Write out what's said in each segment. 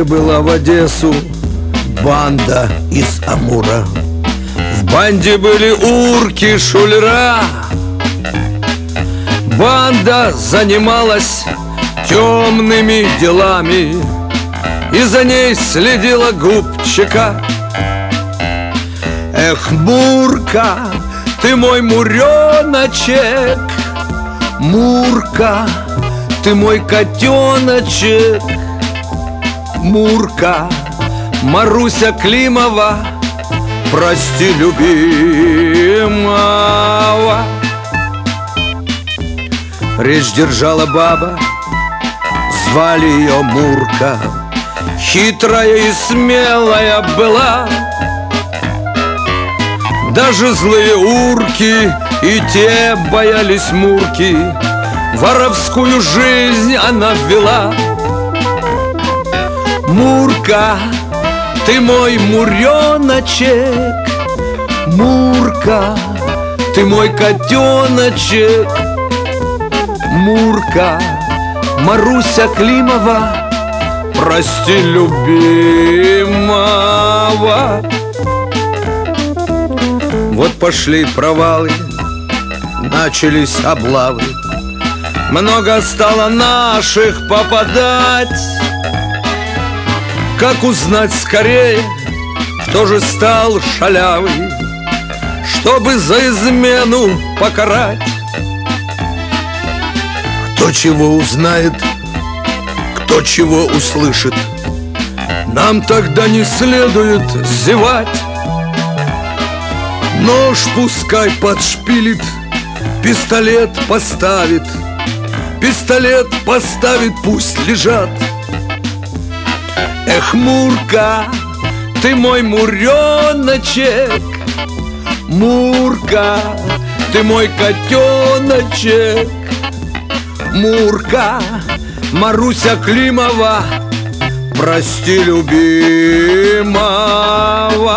Прибыла в Одессу банда из Амура. В банде были урки, шулера. Банда занималась темными делами, и за ней следила губчика. Эх, Мурка, ты мой муреночек, Мурка, ты мой котеночек, Мурка, Маруся Климова, прости любимого. Речь держала баба, звали ее Мурка. Хитрая и смелая была, даже злые урки и те боялись Мурки. Воровскую жизнь она вела. Мурка, ты мой муреночек, Мурка, ты мой котеночек, Мурка, Маруся Климова, прости любимого. Вот пошли провалы, начались облавы. Много стало наших попадать. Как узнать скорее, кто же стал шалявый, чтобы за измену покарать? Кто чего узнает, кто чего услышит, нам тогда не следует зевать. Нож пускай подшпилит, пистолет поставит, пистолет поставит, пусть лежат. Эх, Мурка, ты мой муреночек, Мурка, ты мой котеночек, Мурка, Маруся Климова, прости любимого.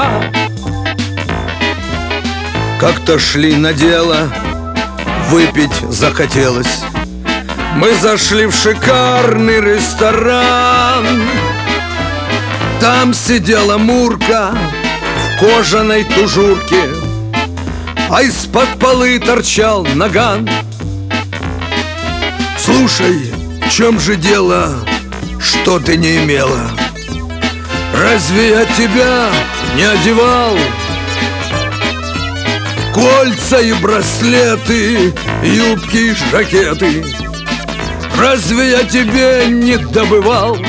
Как-то шли на дело, выпить захотелось. Мы зашли в шикарный ресторан. Там сидела Мурка в кожаной тужурке, а из-под полы торчал наган. Слушай, в чем же дело, что ты не имела? Разве я тебя не одевал? Кольца и браслеты, юбки и жакеты, разве я тебе не добывал?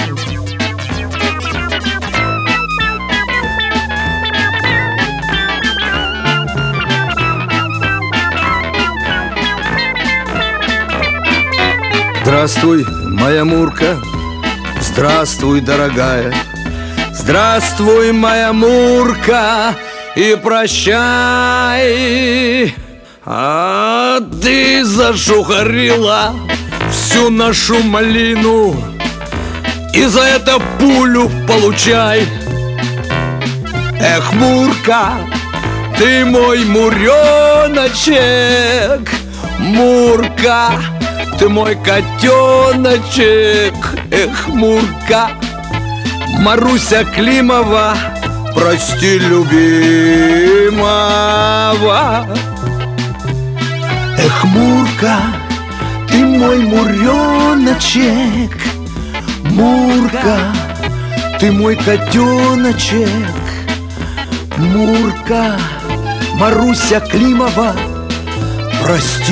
Здравствуй, моя Мурка, здравствуй, дорогая. Здравствуй, моя Мурка, и прощай. А ты зашухарила всю нашу малину, и за это пулю получай. Эх, Мурка, ты мой муреночек, Мурка, ты мой котеночек. Эх, Мурка, Маруся Климова, прости любимого. Эх, Мурка, ты мой муреночек, Мурка, ты мой котеночек, Мурка, Маруся Климова, прости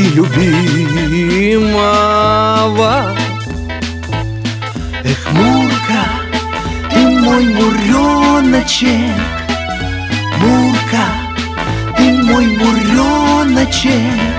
любимого. Эх, Мурка, ты мой муреночек, Мурка, ты мой муреночек,